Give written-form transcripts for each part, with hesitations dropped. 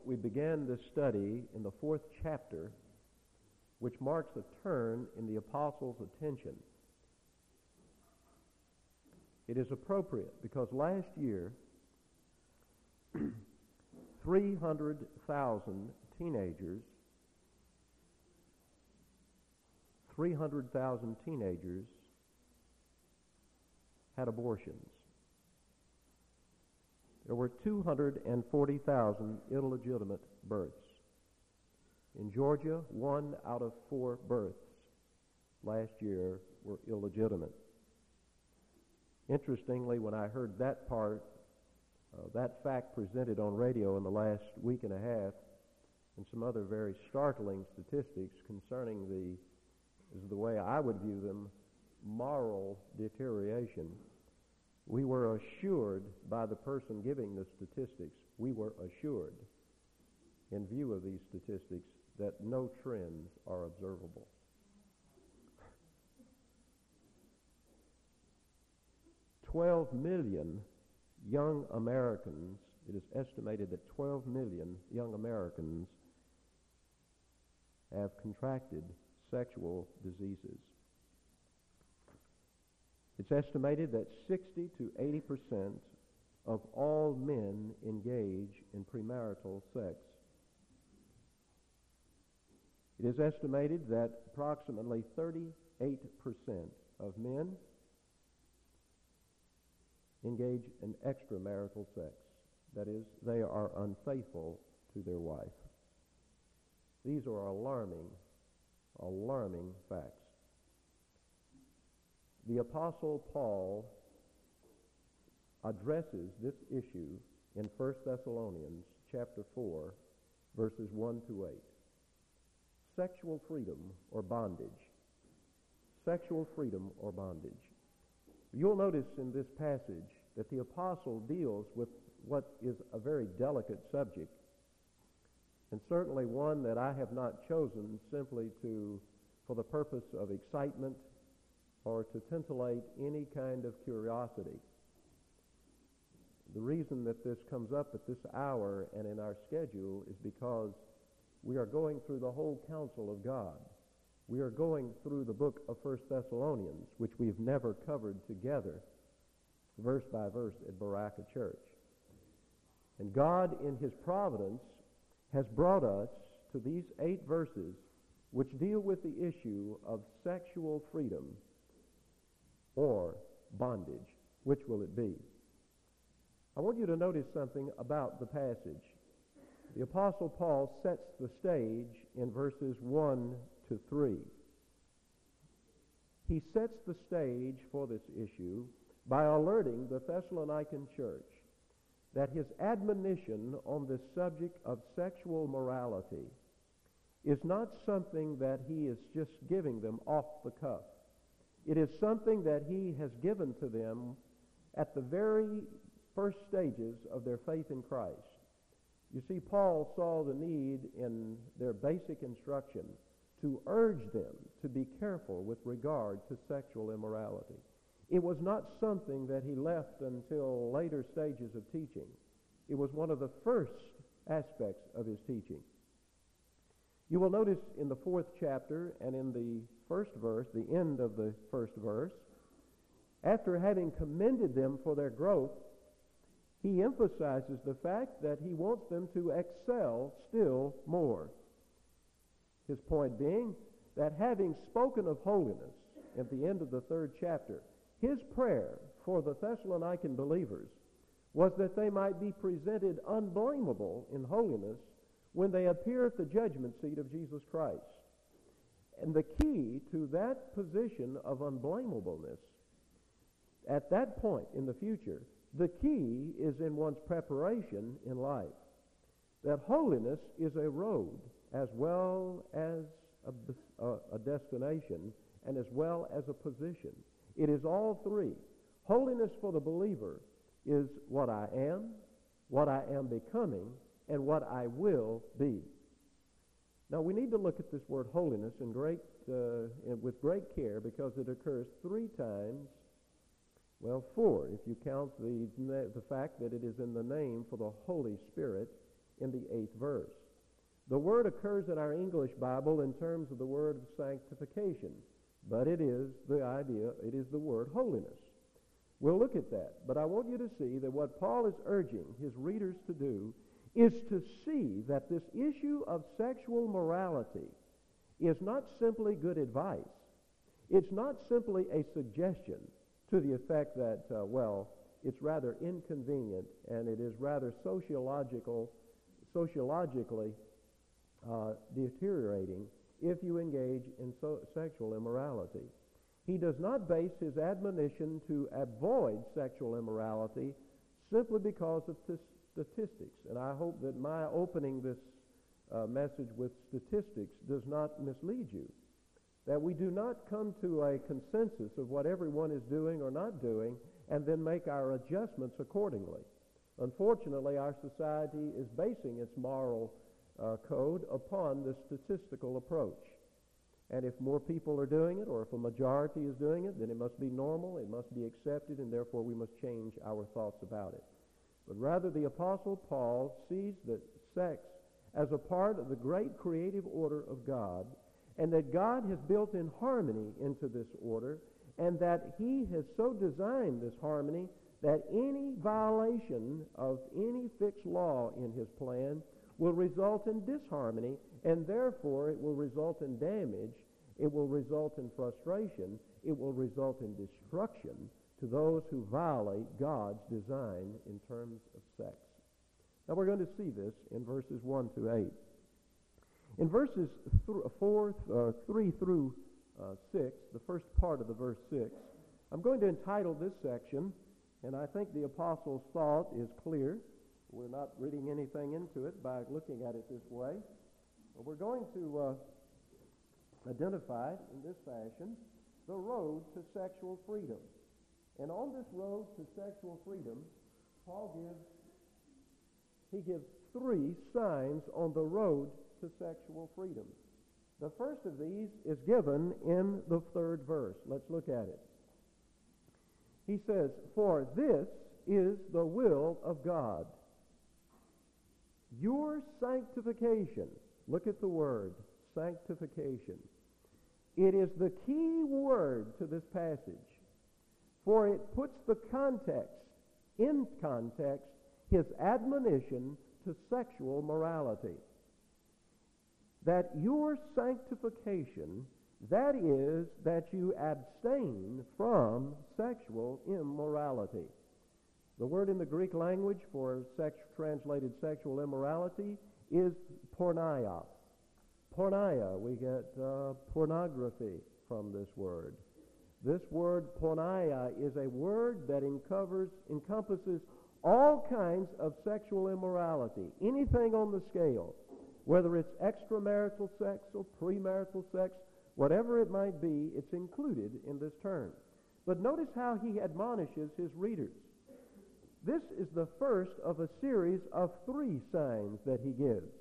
We began this study in the 4th chapter, which marks a turn in the apostles' attention. It is appropriate because last year, 300,000 teenagers had abortions. There were 240,000 illegitimate births. In Georgia, 1 out of 4 births last year were illegitimate. Interestingly, when I heard that fact presented on radio in the last week and a half, and some other very startling statistics concerning the way I would view them, moral deterioration, we were assured by the person giving the statistics, we were assured, in view of these statistics, that no trends are observable. $12 million young Americans, it is estimated that 12 million young Americans have contracted sexual diseases. It's estimated that 60 to 80% of all men engage in premarital sex. It is estimated that approximately 38% of men engage in extramarital sex. That is, they are unfaithful to their wife. These are alarming facts. The Apostle Paul addresses this issue in 1 Thessalonians chapter 4, verses 1 to 8. Sexual freedom or bondage. Sexual freedom or bondage. You'll notice in this passage that the apostle deals with what is a very delicate subject, and certainly one that I have not chosen simply for the purpose of excitement or to titillate any kind of curiosity. The reason that this comes up at this hour and in our schedule is because we are going through the whole counsel of God. We are going through the book of 1 Thessalonians, which we've never covered together, verse by verse at Baraka Church. And God, in His providence, has brought us to these 8 verses which deal with the issue of sexual freedom or bondage. Which will it be? I want you to notice something about the passage. The Apostle Paul sets the stage in verses 1 to 3. He sets the stage for this issue by alerting the Thessalonican church that his admonition on this subject of sexual morality is not something that he is just giving them off the cuff. It is something that he has given to them at the very first stages of their faith in Christ. You see, Paul saw the need in their basic instruction to urge them to be careful with regard to sexual immorality. It was not something that he left until later stages of teaching. It was one of the first aspects of his teaching. You will notice in the 4th chapter and in the first verse, the end of the first verse, after having commended them for their growth, he emphasizes the fact that he wants them to excel still more. His point being that having spoken of holiness at the end of the 3rd chapter, his prayer for the Thessalonican believers was that they might be presented unblameable in holiness when they appear at the judgment seat of Jesus Christ. And the key to that position of unblameableness, at that point in the future, the key is in one's preparation in life. That holiness is a road as well as a destination and as well as a position. It is all three. Holiness for the believer is what I am becoming, and what I will be. Now we need to look at this word holiness with great care because it occurs 3 times, well 4 if you count the fact that it is in the name for the Holy Spirit in the 8th verse. The word occurs in our English Bible in terms of the word of sanctification, but it is the word holiness. We'll look at that, but I want you to see that what Paul is urging his readers to do is to see that this issue of sexual morality is not simply good advice. It's not simply a suggestion to the effect that, it's rather inconvenient and it is rather sociologically deteriorating if you engage in sexual immorality. He does not base his admonition to avoid sexual immorality simply because of statistics. And I hope that my opening this message with statistics does not mislead you. That we do not come to a consensus of what everyone is doing or not doing and then make our adjustments accordingly. Unfortunately, our society is basing its moral code upon the statistical approach. And if more people are doing it, or if a majority is doing it, then it must be normal, it must be accepted, and therefore we must change our thoughts about it. But rather, the Apostle Paul sees that sex as a part of the great creative order of God, and that God has built in harmony into this order, and that he has so designed this harmony that any violation of any fixed law in his plan will result in disharmony, and therefore it will result in damage, it will result in frustration, it will result in destruction to those who violate God's design in terms of sex. Now we're going to see this in verses 1 through 8. In verses 3 through 6, the first part of the verse 6, I'm going to entitle this section, and I think the apostle's thought is clear. We're not reading anything into it by looking at it this way. But we're going to identify in this fashion the road to sexual freedom. And on this road to sexual freedom, Paul gives 3 signs on the road to sexual freedom. The first of these is given in the 3rd verse. Let's look at it. He says, "For this is the will of God, your sanctification." Look at the word, sanctification. It is the key word to this passage, for it puts in context, his admonition to sexual morality. That your sanctification, that is, that you abstain from sexual immorality. The word in the Greek language for translated sexual immorality is porneia. Porneia, we get pornography from this word. This word porneia is a word that encompasses all kinds of sexual immorality, anything on the scale, whether it's extramarital sex or premarital sex, whatever it might be, it's included in this term. But notice how he admonishes his readers. This is the first of a series of 3 signs that he gives.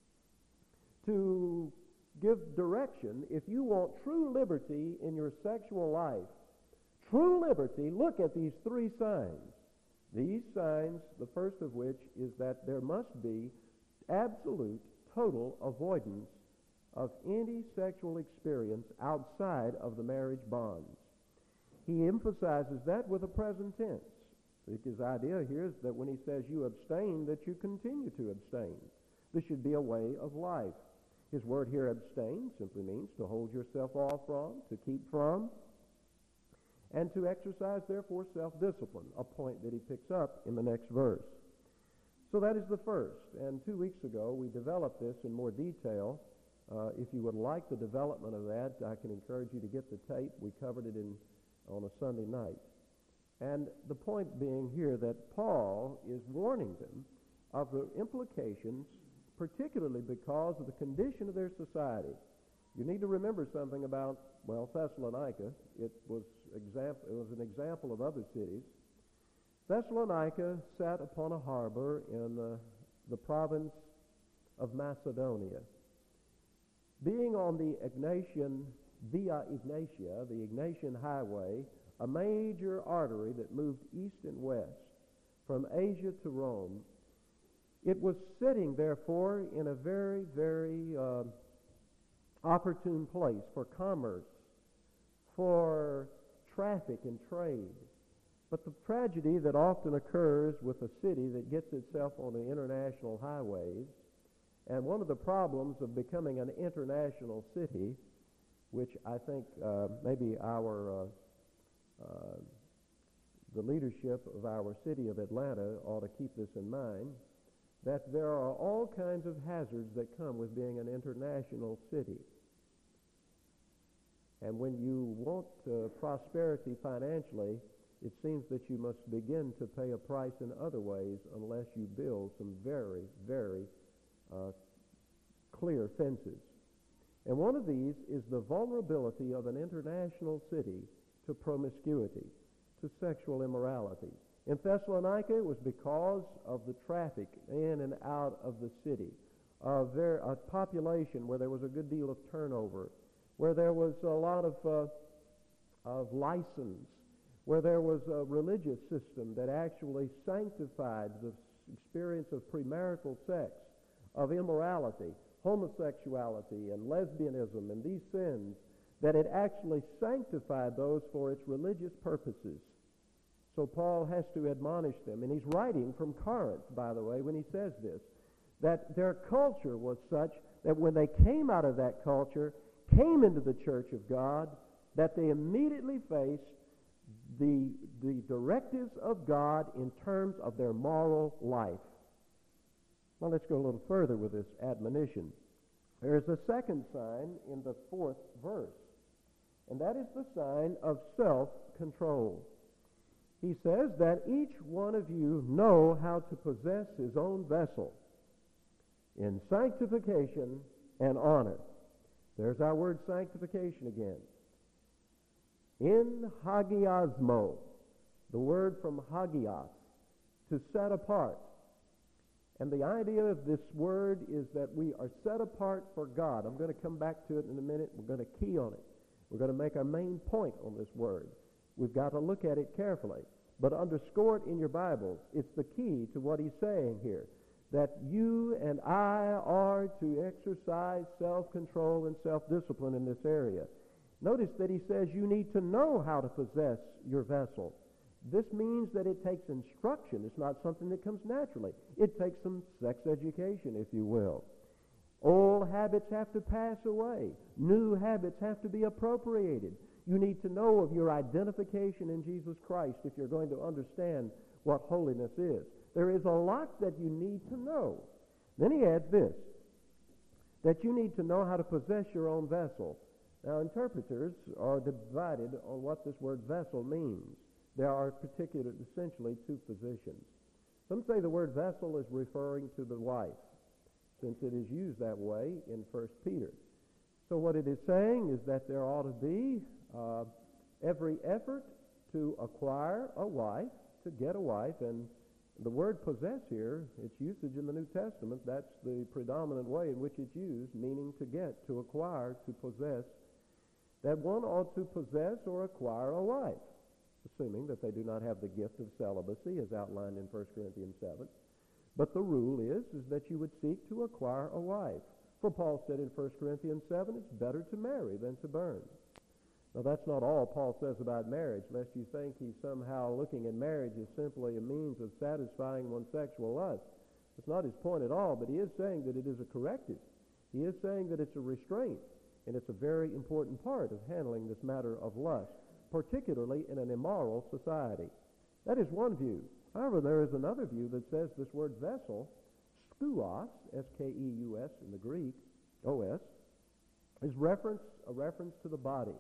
To give direction, if you want true liberty in your sexual life, true liberty, look at these 3 signs. These signs, the first of which is that there must be absolute, total avoidance of any sexual experience outside of the marriage bonds. He emphasizes that with a present tense. His idea here is that when he says you abstain, that you continue to abstain. This should be a way of life. His word here, abstain, simply means to hold yourself off from, to keep from, and to exercise, therefore, self-discipline, a point that he picks up in the next verse. So that is the first. And 2 weeks ago, we developed this in more detail. If you would like the development of that, I can encourage you to get the tape. We covered it on a Sunday night. And the point being here that Paul is warning them of the implications, particularly because of the condition of their society. You need to remember something about, Thessalonica. It was an example of other cities. Thessalonica sat upon a harbor in the province of Macedonia. Being on the Via Egnatia, the Egnatian Highway, a major artery that moved east and west from Asia to Rome, It was sitting, therefore, in a very, very opportune place for commerce, for traffic and trade. But the tragedy that often occurs with a city that gets itself on the international highways, and one of the problems of becoming an international city, which I think maybe the leadership of our city of Atlanta ought to keep this in mind, that there are all kinds of hazards that come with being an international city. And when you want prosperity financially, it seems that you must begin to pay a price in other ways unless you build some very, very clear fences. And one of these is the vulnerability of an international city to promiscuity, to sexual immorality. In Thessalonica, it was because of the traffic in and out of the city, a population where there was a good deal of turnover, where there was a lot of license, where there was a religious system that actually sanctified the experience of premarital sex, of immorality, homosexuality, and lesbianism, and these sins, that it actually sanctified those for its religious purposes. So Paul has to admonish them, and he's writing from Corinth, by the way, when he says this, that their culture was such that when they came out of that culture, came into the church of God, that they immediately faced the directives of God in terms of their moral life. Now let's go a little further with this admonition. There is a second sign in the 4th verse, and that is the sign of self-control. He says that each one of you know how to possess his own vessel in sanctification and honor. There's our word sanctification again. In hagiasmo, the word from hagios, to set apart. And the idea of this word is that we are set apart for God. I'm going to come back to it in a minute. We're going to key on it. We're going to make our main point on this word. We've got to look at it carefully. But underscore it in your Bibles. It's the key to what he's saying here. That you and I are to exercise self-control and self-discipline in this area. Notice that he says you need to know how to possess your vessel. This means that it takes instruction. It's not something that comes naturally. It takes some sex education, if you will. Old habits have to pass away. New habits have to be appropriated. You need to know of your identification in Jesus Christ if you're going to understand what holiness is. There is a lot that you need to know. Then he adds this, that you need to know how to possess your own vessel. Now, interpreters are divided on what this word vessel means. There are essentially two positions. Some say the word vessel is referring to the wife, since it is used that way in 1 Peter. So what it is saying is that there ought to be every effort to acquire a wife, to get a wife, and the word possess here, its usage in the New Testament, that's the predominant way in which it's used, meaning to get, to acquire, to possess, that one ought to possess or acquire a wife, assuming that they do not have the gift of celibacy as outlined in 1 Corinthians 7. But the rule is that you would seek to acquire a wife. For Paul said in 1 Corinthians 7, it's better to marry than to burn. Now that's not all Paul says about marriage, lest you think he's somehow looking at marriage as simply a means of satisfying one's sexual lust. That's not his point at all, but he is saying that it is a corrective. He is saying that it's a restraint, and it's a very important part of handling this matter of lust, particularly in an immoral society. That is one view. However, there is another view that says this word vessel, skouos, S-K-E-U-S in the Greek, O-S, is a reference to the body.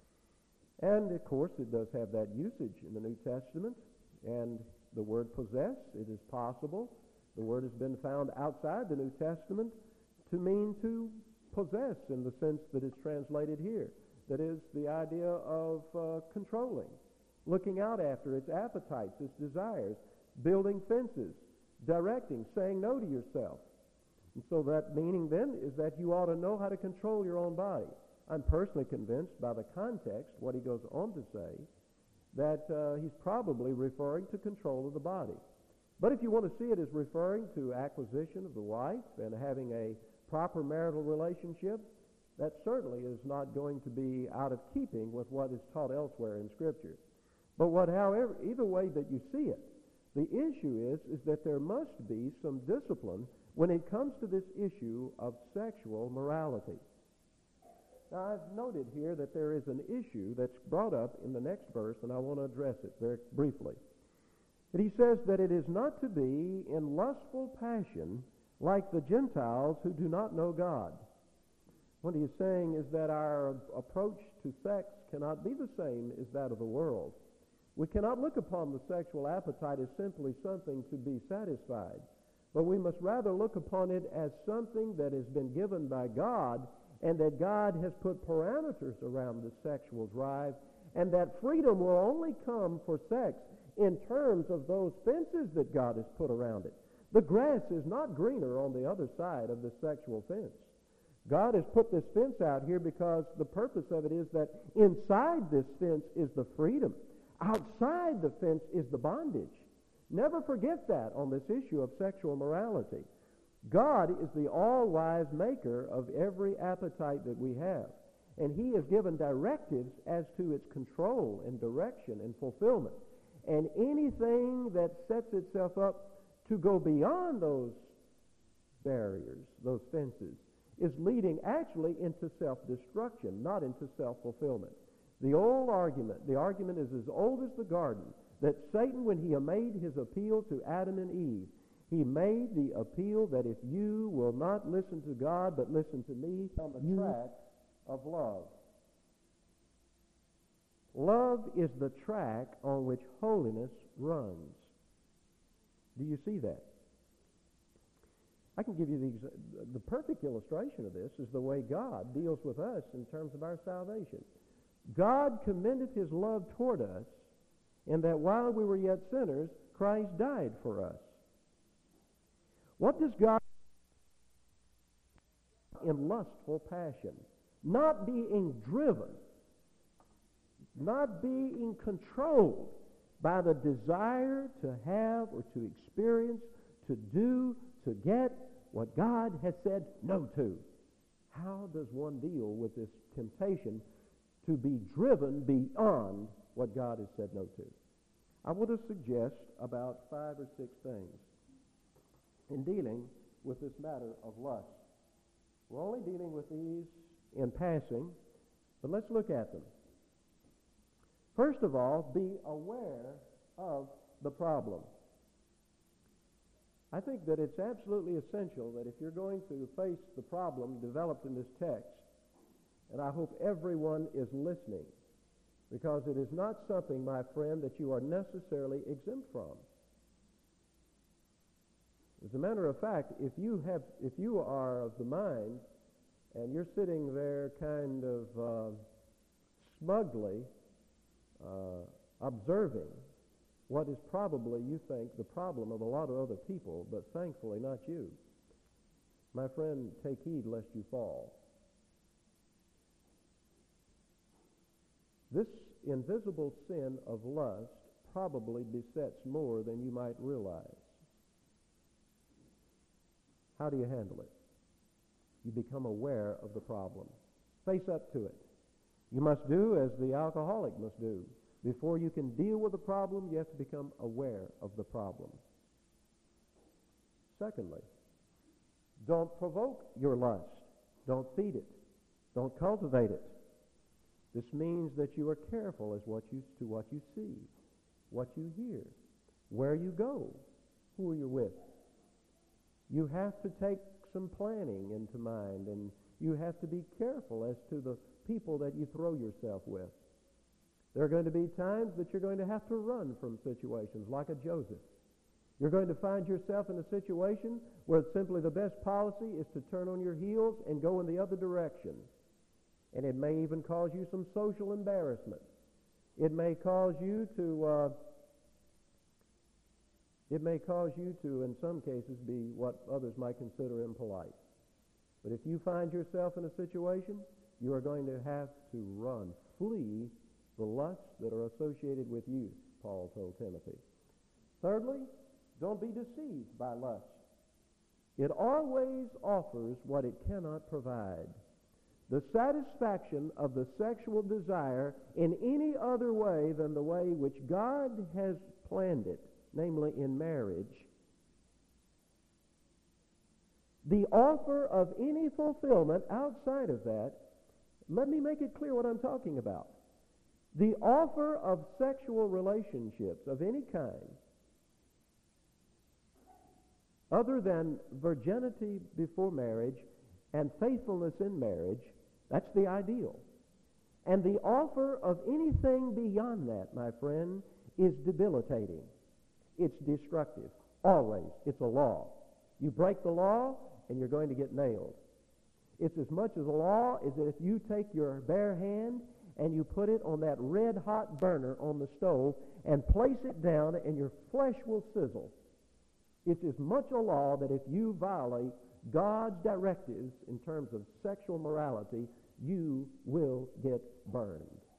And, of course, it does have that usage in the New Testament. And the word possess, it is possible. The word has been found outside the New Testament to mean to possess in the sense that it's translated here. That is the idea of controlling, looking out after its appetites, its desires, building fences, directing, saying no to yourself. And so that meaning then is that you ought to know how to control your own body. I'm personally convinced by the context, what he goes on to say, that he's probably referring to control of the body. But if you want to see it as referring to acquisition of the wife and having a proper marital relationship, that certainly is not going to be out of keeping with what is taught elsewhere in Scripture. But however, either way that you see it, the issue is that there must be some discipline when it comes to this issue of sexual morality. Now, I've noted here that there is an issue that's brought up in the next verse, and I want to address it very briefly. But he says that it is not to be in lustful passion like the Gentiles who do not know God. What he is saying is that our approach to sex cannot be the same as that of the world. We cannot look upon the sexual appetite as simply something to be satisfied, but we must rather look upon it as something that has been given by God, and that God has put parameters around the sexual drive, and that freedom will only come for sex in terms of those fences that God has put around it. The grass is not greener on the other side of the sexual fence. God has put this fence out here because the purpose of it is that inside this fence is the freedom. Outside the fence is the bondage. Never forget that on this issue of sexual morality. God is the all-wise maker of every appetite that we have, and he has given directives as to its control and direction and fulfillment. And anything that sets itself up to go beyond those barriers, those fences, is leading actually into self-destruction, not into self-fulfillment. The argument is as old as the garden, that Satan, when he made his appeal to Adam and Eve, he made the appeal that if you will not listen to God but listen to me, on the track of love. Love is the track on which holiness runs. Do you see that? I can give you the perfect illustration of this is the way God deals with us in terms of our salvation. God commended his love toward us in that while we were yet sinners, Christ died for us. What does God do in lustful passion? Not being driven, not being controlled by the desire to have or to experience, to do, to get what God has said no to. How does one deal with this temptation to be driven beyond what God has said no to? I want to suggest about 5 or 6 things in dealing with this matter of lust. We're only dealing with these in passing, but let's look at them. First of all, be aware of the problem. I think that it's absolutely essential that if you're going to face the problem developed in this text, and I hope everyone is listening, because it is not something, my friend, that you are necessarily exempt from. As a matter of fact, if you are of the mind and you're sitting there kind of smugly observing what is probably, you think, the problem of a lot of other people, but thankfully not you, my friend, take heed lest you fall. This invisible sin of lust probably besets more than you might realize. How do you handle it? You become aware of the problem. Face up to it. You must do as the alcoholic must do. Before you can deal with the problem, you have to become aware of the problem. Secondly, don't provoke your lust. Don't feed it. Don't cultivate it. This means that you are careful as to what you see, what you hear, where you go, who you're with. You have to take some planning into mind, and you have to be careful as to the people that you throw yourself with. There are going to be times that you're going to have to run from situations like a Joseph. You're going to find yourself in a situation where simply the best policy is to turn on your heels and go in the other direction. And it may even cause you some social embarrassment. It may cause you to, in some cases, be what others might consider impolite. But if you find yourself in a situation, you are going to have to run, flee the lusts that are associated with youth, Paul told Timothy. Thirdly, Don't be deceived by lust. It always offers what it cannot provide. The satisfaction of the sexual desire in any other way than the way which God has planned it, namely in marriage. The offer of any fulfillment outside of that, let me make it clear what I'm talking about. The offer of sexual relationships of any kind, other than virginity before marriage and faithfulness in marriage, that's the ideal. And the offer of anything beyond that, my friend, is debilitating. It's destructive. Always. It's a law. You break the law, and you're going to get nailed. It's as much as a law as if you take your bare hand and you put it on that red-hot burner on the stove and place it down, and your flesh will sizzle. It's as much a law that if you violate God's directives in terms of sexual morality, you will get burned.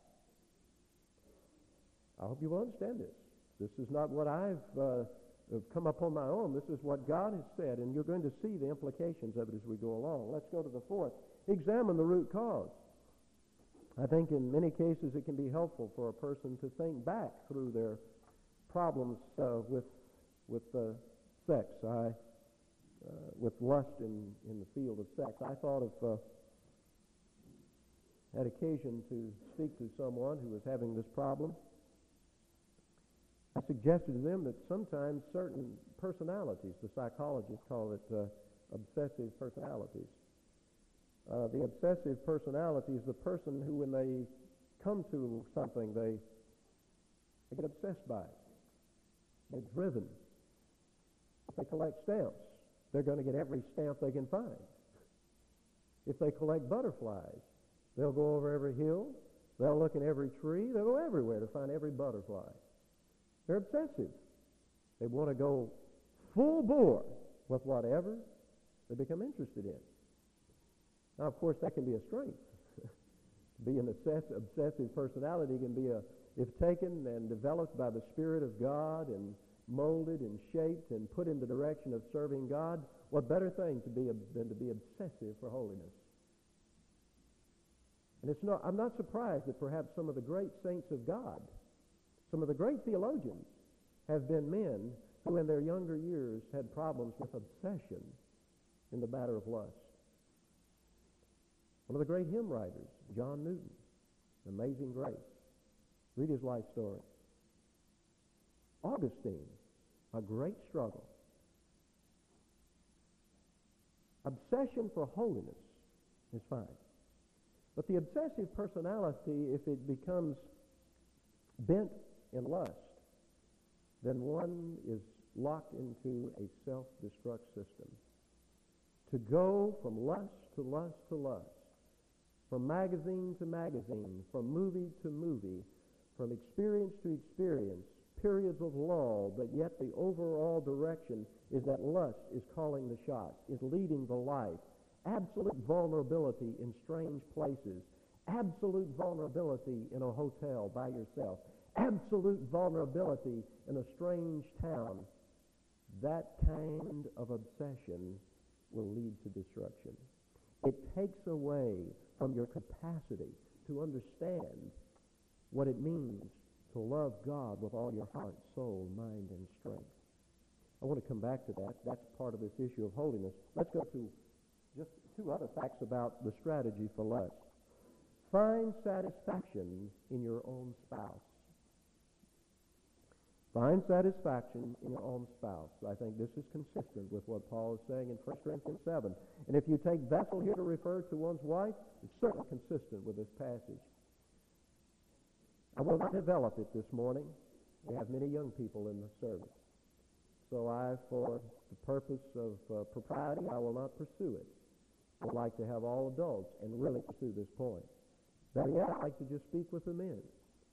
I hope you will understand this. This is not what I've come up on my own. This is what God has said, and you're going to see the implications of it as we go along. Let's go to the fourth. Examine the root cause. I think in many cases it can be helpful for a person to think back through their problems with sex. With lust in the field of sex. I thought of had occasion to speak to someone who was having this problem. I suggested to them that sometimes certain personalities, the psychologists call it obsessive personalities. The obsessive personality is the person who, when they come to something, they get obsessed by it. They're driven. If they collect stamps, they're going to get every stamp they can find. If they collect butterflies, they'll go over every hill, they'll look in every tree, they'll go everywhere to find every butterfly. They're obsessive. They want to go full bore with whatever they become interested in. Now, of course, that can be a strength. To be an obsessive personality can be if taken and developed by the Spirit of God and molded and shaped and put in the direction of serving God, what better thing than to be obsessive for holiness? And I'm not surprised that perhaps some of the great saints of God, some of the great theologians, have been men who in their younger years had problems with obsession in the matter of lust. One of the great hymn writers, John Newton, Amazing Grace. Read his life story. Augustine, a great struggle. Obsession for holiness is fine. But the obsessive personality, if it becomes bent in lust, then one is locked into a self-destruct system. To go from lust to lust to lust, from magazine to magazine, from movie to movie, from experience to experience, periods of lull, but yet the overall direction is that lust is calling the shots, is leading the life. Absolute vulnerability in strange places, absolute vulnerability in a hotel by yourself, absolute vulnerability in a strange town. That kind of obsession will lead to destruction. It takes away from your capacity to understand what it means to love God with all your heart, soul, mind, and strength. I want to come back to that. That's part of this issue of holiness. Let's go to just two other facts about the strategy for lust. Find satisfaction in your own spouse. Find satisfaction in your own spouse. I think this is consistent with what Paul is saying in 1 Corinthians 7. And if you take vessel here to refer to one's wife, it's certainly consistent with this passage. I will not develop it this morning. We have many young people in the service. So for the purpose of propriety, I will not pursue it. I would like to have all adults and really pursue this point. But yet, I'd like to just speak with the men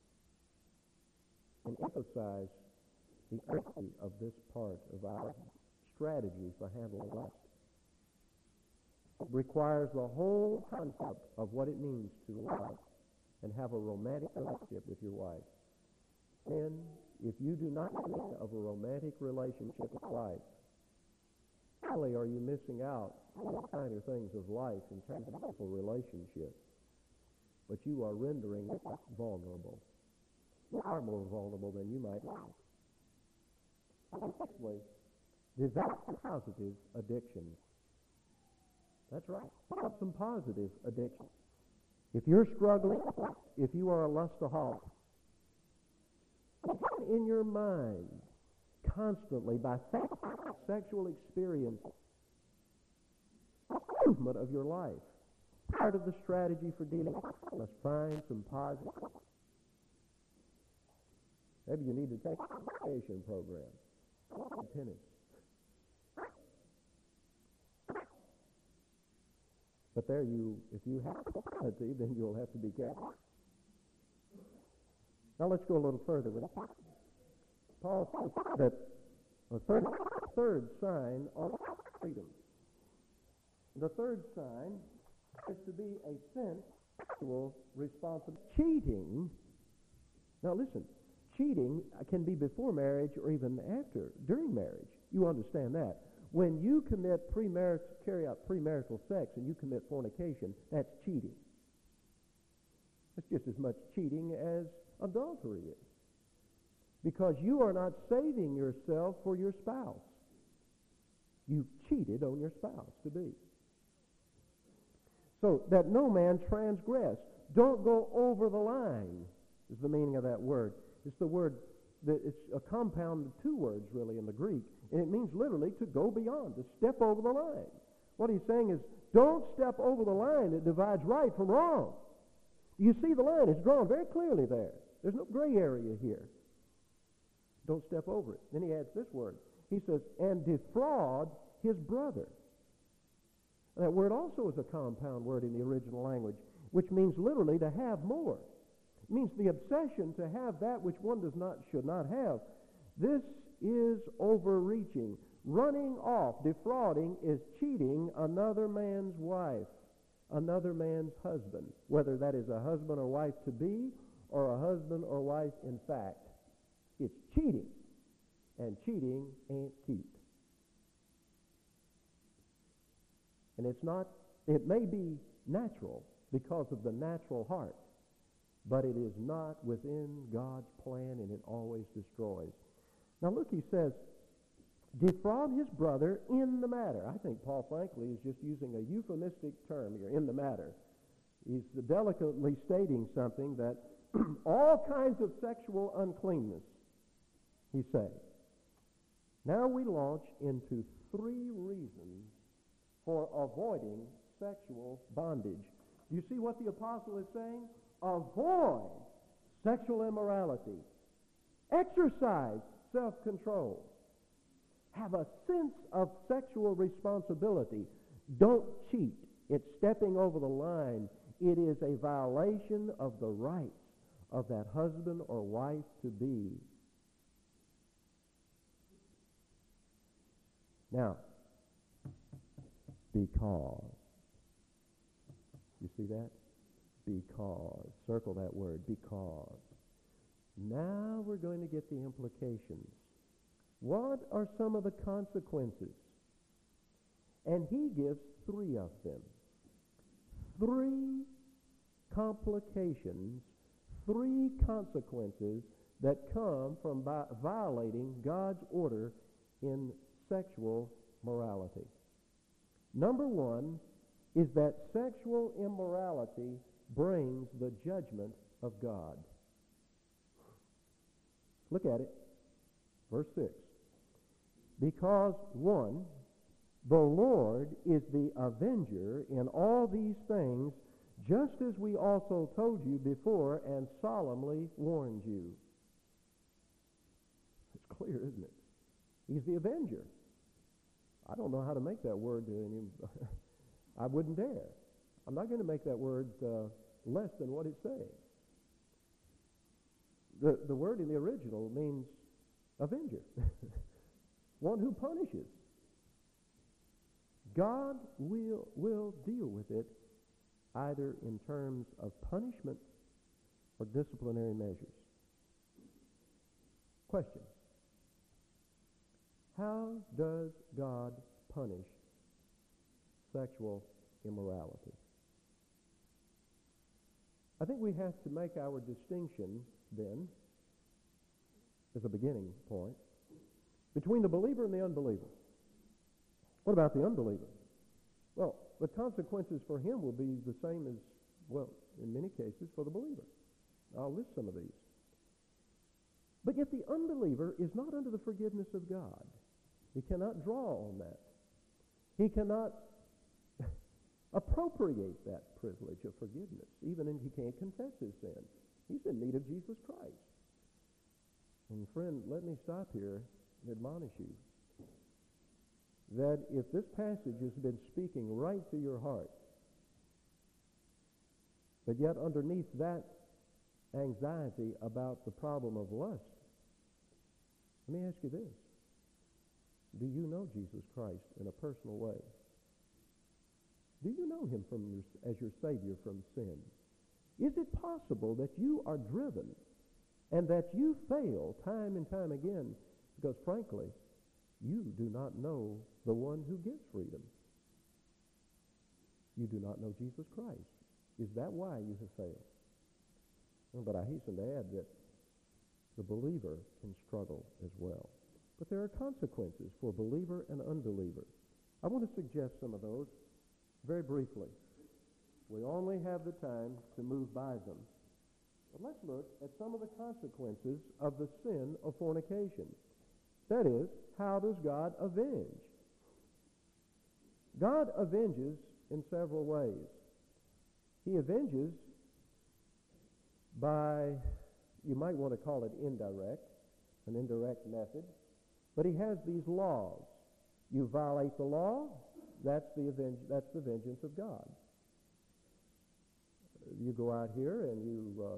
and emphasize the urgency of this part of our strategy for handling lust. It requires the whole concept of what it means to love and have a romantic relationship with your wife. Men, if you do not have a romantic relationship with Christ, not only are you missing out on the finer things of life in terms of a relationships, but you are rendering vulnerable. You are more vulnerable than you might like. And sixthly, develop positive addictions. That's right. Develop some positive addictions. If you're struggling, if you are a lustaholic, in your mind constantly by sexual experience, movement of your life. Part of the strategy for dealing with it, must find some positive. Maybe you need to take a meditation program. Tennis. But there if you have quality, then you'll have to be careful. Now let's go a little further with it. Paul says that the third sign of freedom. The third sign is to be a sensual responsibility. Cheating, now listen, cheating can be before marriage or even during marriage. You understand that. When you carry out premarital sex and you commit fornication, that's cheating. It's just as much cheating as adultery is. Because you are not saving yourself for your spouse. You've cheated on your spouse to be. So that no man transgress. Don't go over the line is the meaning of that word. It's the word it's a compound of two words really in the Greek, and it means literally to go beyond, to step over the line. What he's saying is, don't step over the line that divides right from wrong. You see the line, it's drawn very clearly there. There's no gray area here. Don't step over it. Then he adds this word. He says, and defraud his brother. That word also is a compound word in the original language, which means literally to have more. It means the obsession to have that which one should not have. This is overreaching. Running off, defrauding, is cheating another man's wife, another man's husband, whether that is a husband or wife to be or a husband or wife in fact. It's cheating, and cheating ain't cute. And it may be natural because of the natural heart, but it is not within God's plan, and it always destroys. Now look, he says, defraud his brother in the matter. I think Paul, frankly, is just using a euphemistic term here, in the matter. He's delicately stating something that all kinds of sexual uncleanness, he's saying. Now we launch into 3 reasons for avoiding sexual bondage. You see what the apostle is saying? Avoid sexual immorality. Exercise self-control. Have a sense of sexual responsibility. Don't cheat. It's stepping over the line. It is a violation of the rights of that husband or wife to be. Now, because. You see that? Because. Circle that word, because. Now we're going to get the implications. What are some of the consequences? And he gives 3 of them. 3 complications, 3 consequences that come from violating God's order in sexual morality. Number 1 is that sexual immorality brings the judgment of God. Look at it. Verse 6. Because 1, the Lord is the avenger in all these things, just as we also told you before and solemnly warned you. It's clear, isn't it? He's the avenger. I don't know how to make that word any. I wouldn't dare. I'm not going to make that word less than what it's saying. The word in the original means avenger. One who punishes. God will deal with it either in terms of punishment or disciplinary measures. Question. How does God punish sexual immorality? I think we have to make our distinction then, as a beginning point, between the believer and the unbeliever. What about the unbeliever? Well, the consequences for him will be the same as, well, in many cases, for the believer. I'll list some of these. But yet the unbeliever is not under the forgiveness of God. He cannot draw on that. He cannot appropriate that privilege of forgiveness, even if he can't confess his sin. He's in need of Jesus Christ. And friend, let me stop here and admonish you that if this passage has been speaking right to your heart, but yet underneath that anxiety about the problem of lust, let me ask you this. Do you know Jesus Christ in a personal way? Do you know him as your Savior from sin? Is it possible that you are driven and that you fail time and time again because, frankly, you do not know the one who gives freedom? You do not know Jesus Christ. Is that why you have failed? Well, but I hasten to add that the believer can struggle as well. But there are consequences for believer and unbeliever. I want to suggest some of those very briefly. We only have the time to move by them. But let's look at some of the consequences of the sin of fornication. That is, how does God avenge? God avenges in several ways. He avenges by, you might want to call it an indirect method, but he has these laws. You violate the law, that's the vengeance of God. You go out here and you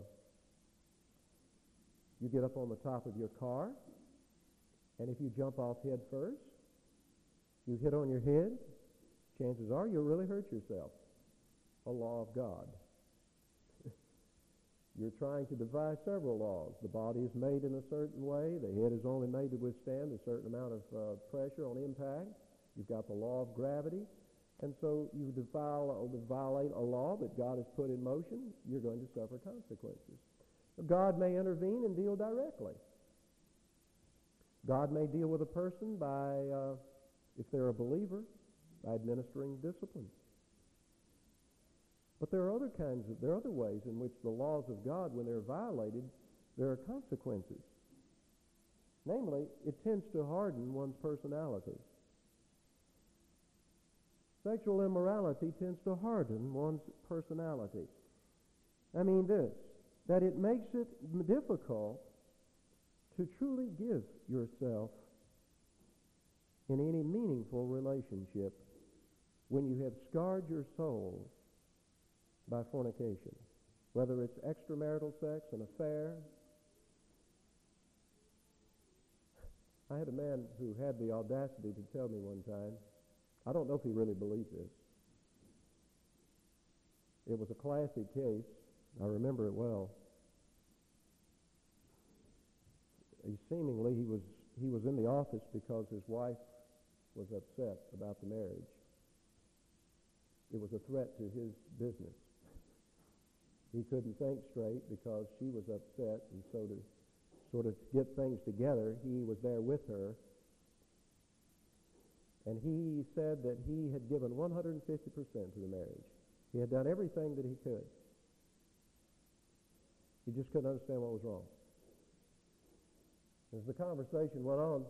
get up on the top of your car, and if you jump off head first, you hit on your head, chances are you'll really hurt yourself. A law of God. You're trying to defy several laws. The body is made in a certain way. The head is only made to withstand a certain amount of pressure on impact. You've got the law of gravity. And so you violate a law that God has put in motion, you're going to suffer consequences. God may intervene and deal directly. God may deal with a person by, if they're a believer, by administering discipline. But there are other ways in which the laws of God, when they're violated, there are consequences. Namely, it tends to harden one's personality. Sexual immorality tends to harden one's personality. I mean this, that it makes it difficult to truly give yourself in any meaningful relationship when you have scarred your soul by fornication, whether it's extramarital sex, an affair. I had a man who had the audacity to tell me one time, I don't know if he really believed this. It was a classic case. I remember it well. He was in the office because his wife was upset about the marriage. It was a threat to his business. He couldn't think straight because she was upset, and so to sort of get things together, he was there with her. And he said that he had given 150% to the marriage. He had done everything that he could. He just couldn't understand what was wrong. As the conversation went on,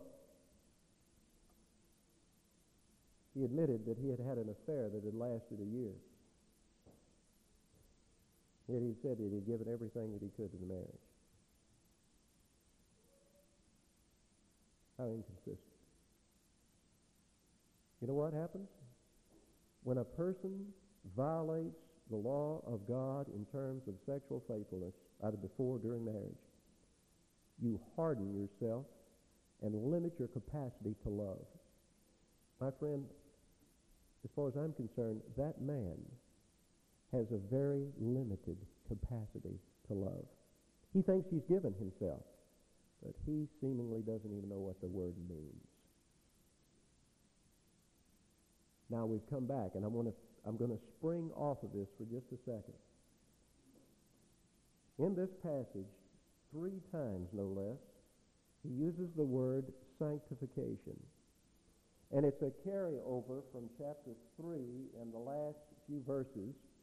he admitted that he had had an affair that had lasted a year. Yet he said that he had given everything that he could to the marriage. How inconsistent. You know what happens? When a person violates the law of God in terms of sexual faithfulness, either before or during marriage, you harden yourself and limit your capacity to love. My friend, as far as I'm concerned, that man has a very limited capacity to love. He thinks he's given himself. but he seemingly doesn't even know what the word means. Now we've come back, and I'm going to spring off of this for just a second. In this passage, 3 times no less, he uses the word sanctification. And it's a carryover from chapter 3 and the last few verses